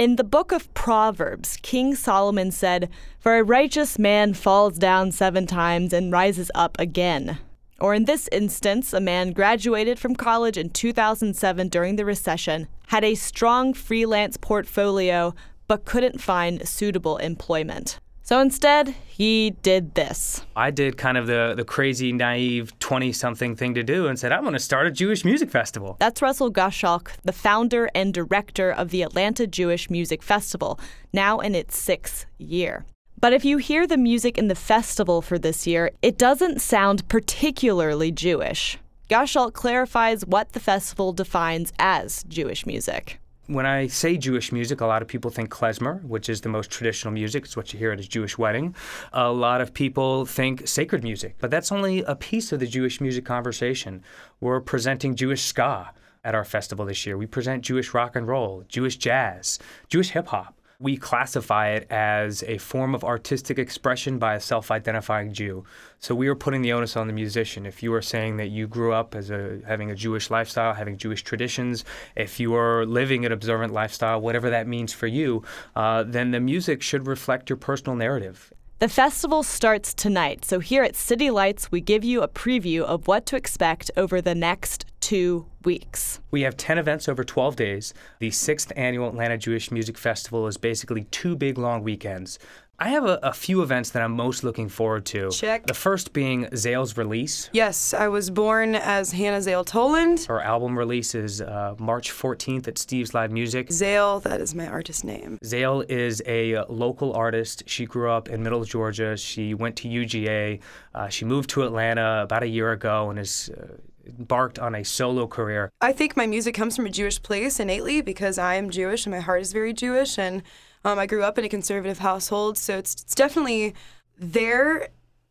In the book of Proverbs, King Solomon said, "For a righteous man falls down 7 times and rises up again." Or in this instance, a man graduated from college in 2007 during the recession, had a strong freelance portfolio, but couldn't find suitable employment. So instead, he did this. I did kind of the crazy, naive 20-something thing to do and said, I'm going to start a Jewish music festival. That's Russell Goshok, the founder and director of the Atlanta Jewish Music Festival, now in its 6th year. But if you hear the music in the festival for this year, it doesn't sound particularly Jewish. Goshok clarifies what the festival defines as Jewish music. When I say Jewish music, a lot of people think klezmer, which is the most traditional music. It's what you hear at a Jewish wedding. A lot of people think sacred music, but that's only a piece of the Jewish music conversation. We're presenting Jewish ska at our festival this year. We present Jewish rock and roll, Jewish jazz, Jewish hip-hop. We classify it as a form of artistic expression by a self-identifying Jew. So we are putting the onus on the musician. If you are saying that you grew up as having a Jewish lifestyle, having Jewish traditions, if you are living an observant lifestyle, whatever that means for you, then the music should reflect your personal narrative. The festival starts tonight, so here at City Lights, we give you a preview of what to expect over the next 2 weeks. We have 10 events over 12 days. The 6th annual Atlanta Jewish Music Festival is basically 2 big, long weekends. I have a few events that I'm most looking forward to. Check. The first being Zale's release. Yes, I was born as Hannah Zale Toland. Her album release is March 14th at Steve's Live Music. Zale, that is my artist name. Zale is a local artist. She grew up in Middle Georgia. She went to UGA. She moved to Atlanta about a year ago and is embarked on a solo career. I think my music comes from a Jewish place innately because I am Jewish and my heart is very Jewish, and I grew up in a conservative household, so it's definitely there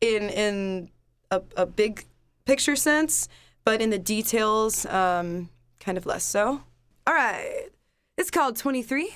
in a big picture sense, but in the details, kind of less so. All right, it's called 23.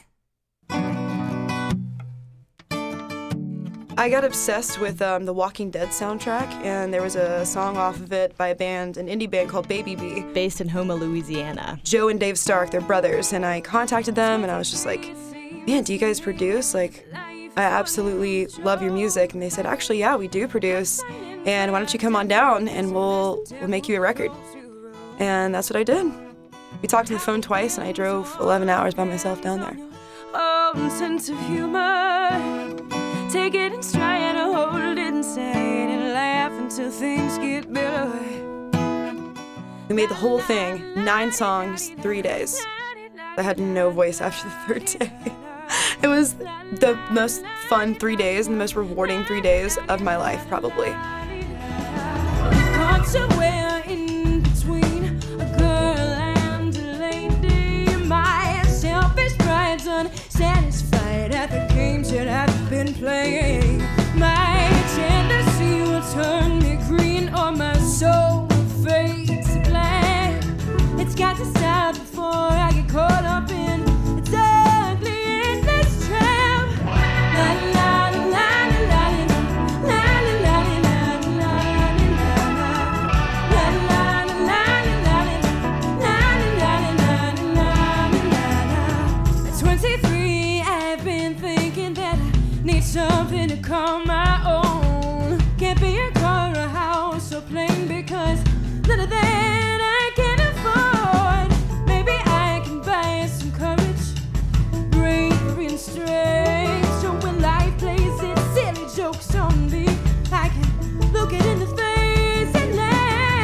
I got obsessed with the Walking Dead soundtrack, and there was a song off of it by an indie band called Baby B. Based in Houma, Louisiana. Joe and Dave Stark, they're brothers, and I contacted them, and I was just like, man, do you guys produce? Like, I absolutely love your music. And they said, actually, yeah, we do produce, and why don't you come on down, and we'll make you a record. And that's what I did. We talked on the phone twice, and I drove 11 hours by myself down there. Oh, sense of humor. Take it in stride and hold it inside and laugh until things get better. We made the whole thing, 9 songs, 3 days. I had no voice after the 3rd day. It was the most fun 3 days and the most rewarding 3 days of my life, probably. Caught somewhere in between a girl and a lady. My selfish pride's unsatisfied at the games that I've been playing. My tendency will turn me green or my soul will fade to black. It's got to stop before I get caught up in its ugly endless trap. La la la la la la la la la la. At 23, I've been thinking that I need something to call my own. Can't be a car, a house, or plane because none of that I can afford. Maybe I can buy some courage, bravery and strength. So when life plays its silly jokes on me, I can look it in the face and laugh.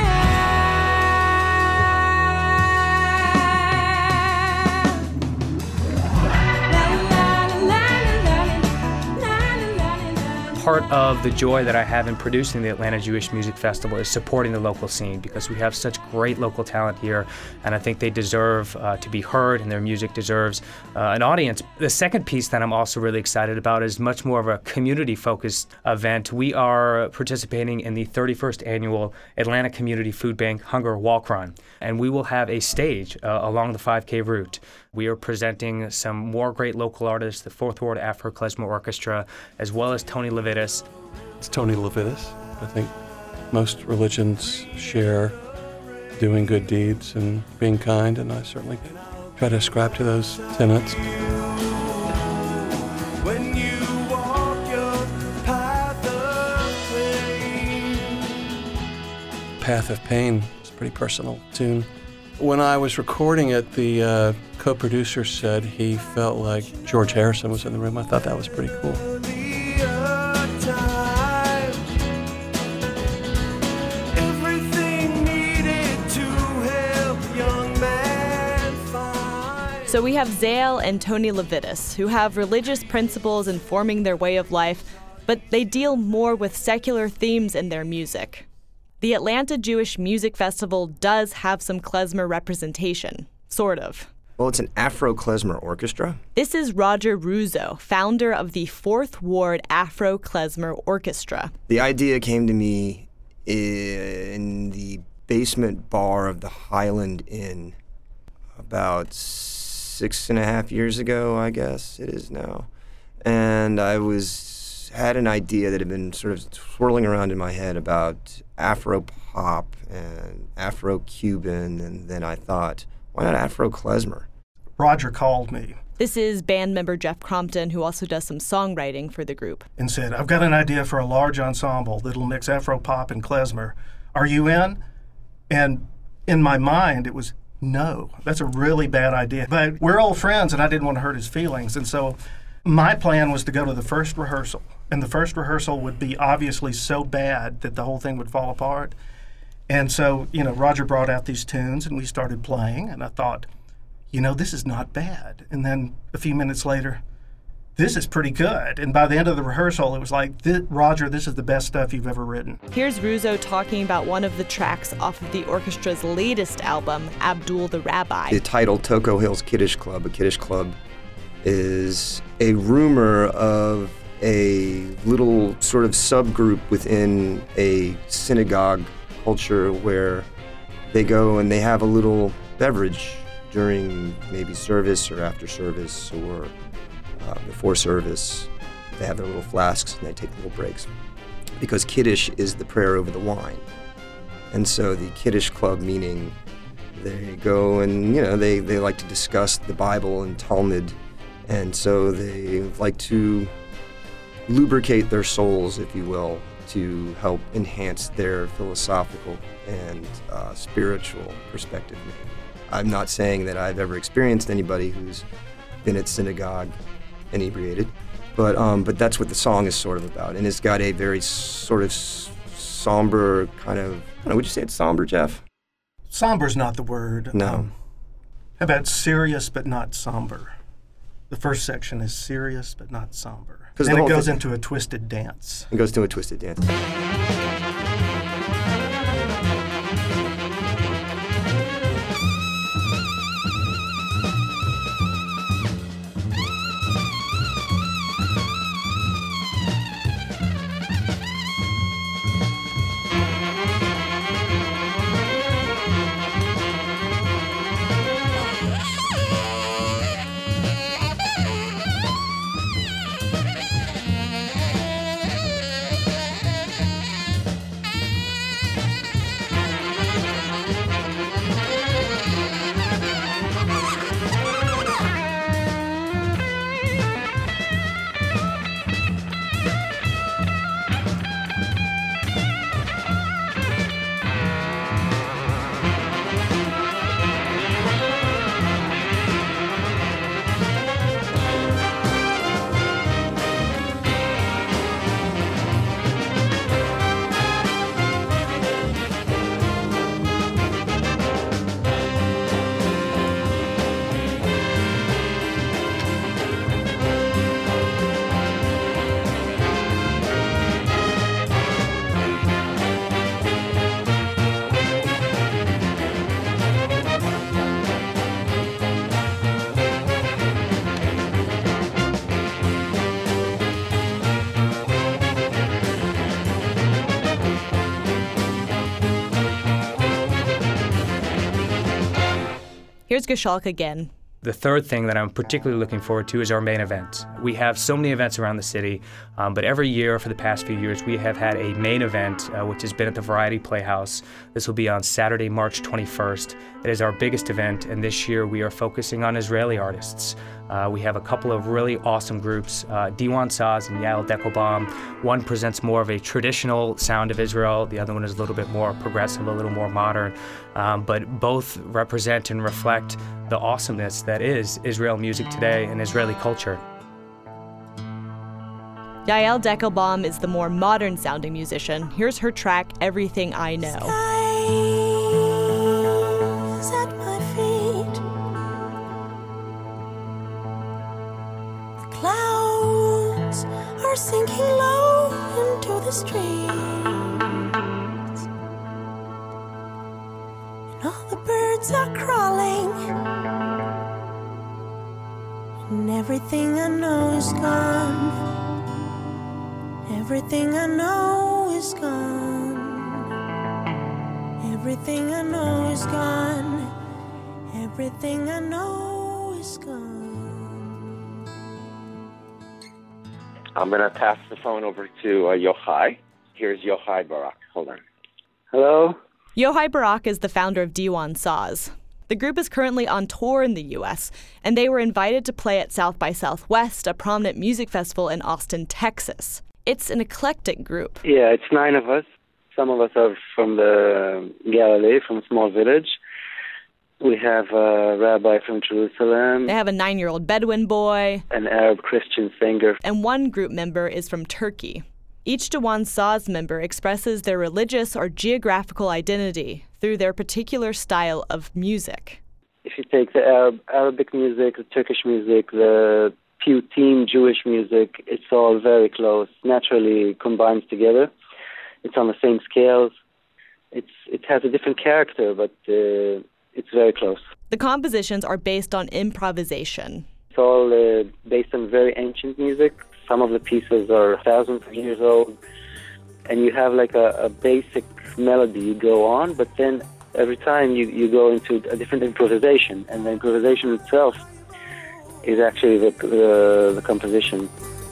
Part of the joy that I have in producing the Atlanta Jewish Music Festival is supporting the local scene because we have such great local talent here, and I think they deserve to be heard, and their music deserves an audience. The second piece that I'm also really excited about is much more of a community-focused event. We are participating in the 31st annual Atlanta Community Food Bank Hunger Walk Run, and we will have a stage along the 5K route. We are presenting some more great local artists, the Fourth Ward Afro-Klezmer Orchestra, as well as Tony Levitas. It's Tony Levitas. I think most religions share doing good deeds and being kind, and I certainly try to ascribe to those tenets. Path of Pain. It's a pretty personal tune. When I was recording it, the co-producer said he felt like George Harrison was in the room. I thought that was pretty cool. So we have Zale and Tony Levitas, who have religious principles informing their way of life, but they deal more with secular themes in their music. The Atlanta Jewish Music Festival does have some klezmer representation, sort of. Well, it's an Afro-klezmer orchestra. This is Roger Ruzzo, founder of the 4th Ward Afro-Klezmer Orchestra. The idea came to me in the basement bar of the Highland Inn about 6.5 years ago, I guess it is now. And I had an idea that had been sort of swirling around in my head about Afro-pop and Afro-Cuban, and then I thought, why not Afro-klezmer? Roger called me This is band member Jeff Crompton, who also does some songwriting for the group. and said, I've got an idea for a large ensemble that'll mix Afro-pop and klezmer. Are you in? And in my mind, it was, no, that's a really bad idea. But we're old friends, and I didn't want to hurt his feelings. And so my plan was to go to the first rehearsal. And the first rehearsal would be obviously so bad that the whole thing would fall apart. And so, Roger brought out these tunes, and we started playing. And I thought, this is not bad. And then a few minutes later, this is pretty good. And by the end of the rehearsal, it was like, Roger, this is the best stuff you've ever written. Here's Ruzzo talking about one of the tracks off of the orchestra's latest album, Abdul the Rabbi. The title, Toko Hills Kiddush Club. A Kiddush Club is a rumor of a little sort of subgroup within a synagogue culture where they go and they have a little beverage during maybe service or after service or before service. They have their little flasks and they take little breaks. Because Kiddush is the prayer over the wine. And so the Kiddush Club, meaning they go and, they like to discuss the Bible and Talmud. And so they like to lubricate their souls, if you will, to help enhance their philosophical and spiritual perspective. I'm not saying that I've ever experienced anybody who's been at synagogue inebriated, but that's what the song is sort of about, and it's got a very sort of somber kind of. Would you say it's somber, Jeff? Somber's not the word. No. How about serious but not somber? The first section is serious but not somber. Then it goes into a twisted dance. It goes to a twisted dance. Here's Geshalk again. The third thing that I'm particularly looking forward to is our main event. We have so many events around the city, but every year for the past few years, we have had a main event, which has been at the Variety Playhouse. This will be on Saturday, March 21st. It is our biggest event, and this year we are focusing on Israeli artists. We have a couple of really awesome groups, Diwan Saz and Yael Deckelbaum. One presents more of a traditional sound of Israel. The other one is a little bit more progressive, a little more modern. But both represent and reflect the awesomeness that is Israel music today and Israeli culture. Yael Deckelbaum is the more modern-sounding musician. Here's her track, Everything I Know. Skies at my feet. The clouds are sinking low into the streets. And all the birds are crawling. And everything I know is gone. Everything I know is gone. Everything I know is gone. Everything I know is gone. I'm going to pass the phone over to Yochai. Here's Yochai Barak. Hold on. Hello? Yochai Barak is the founder of Diwan Saz. The group is currently on tour in the U.S., and they were invited to play at South by Southwest, a prominent music festival in Austin, Texas. It's an eclectic group. Yeah, it's 9 of us. Some of us are from the Galilee, from a small village. We have a rabbi from Jerusalem. They have a 9-year-old Bedouin boy. An Arab Christian singer. And one group member is from Turkey. Each Diwan Saz member expresses their religious or geographical identity through their particular style of music. If you take the Arabic music, the Turkish music, the Putin Jewish music, it's all very close, naturally combines together. It's on the same scales. It has a different character, but it's very close. The compositions are based on improvisation. It's all based on very ancient music. Some of the pieces are thousands of years old, and you have like a basic melody you go on, but then every time you go into a different improvisation, and the improvisation itself is actually the composition.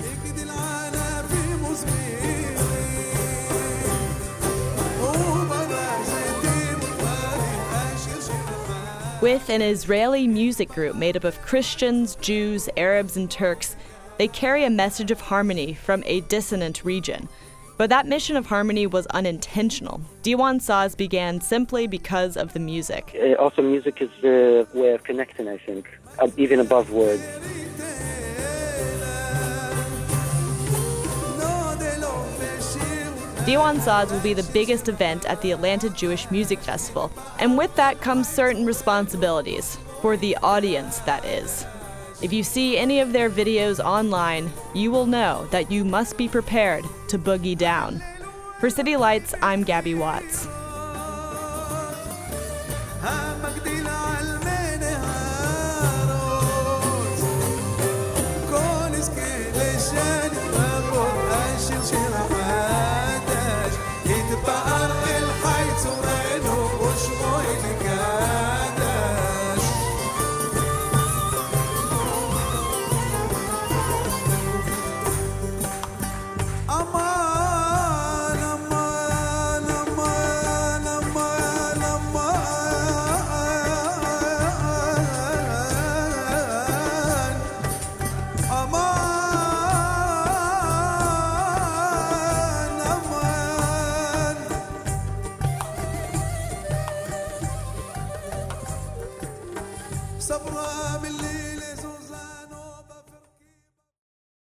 With an Israeli music group made up of Christians, Jews, Arabs, and Turks, they carry a message of harmony from a dissonant region. But that mission of harmony was unintentional. Diwan Saz began simply because of the music. Also, music is a way of connecting, I think, even above words. Diwan Saz will be the biggest event at the Atlanta Jewish Music Festival. And with that comes certain responsibilities, for the audience, that is. If you see any of their videos online, you will know that you must be prepared to boogie down. For City Lights, I'm Gabby Watts.